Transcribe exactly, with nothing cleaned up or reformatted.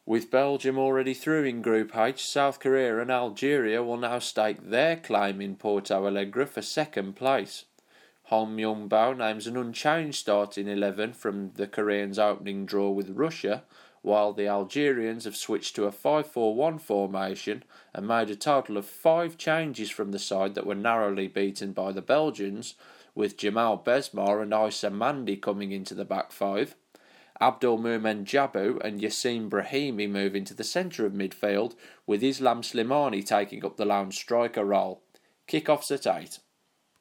With Belgium already through in Group H, South Korea and Algeria will now stake their claim in Porto Alegre for second place. Hong Myung-bao names an unchanged starting eleven from the Koreans' opening draw with Russia, while the Algerians have switched to a five four one formation and made a total of five changes from the side that were narrowly beaten by the Belgians, with Jamal Besmar and Issa Mandi coming into the back five. Abdul Mumen Jabu and Yassin Brahimi move into the centre of midfield, with Islam Slimani taking up the lone striker role. Kick-offs at eight.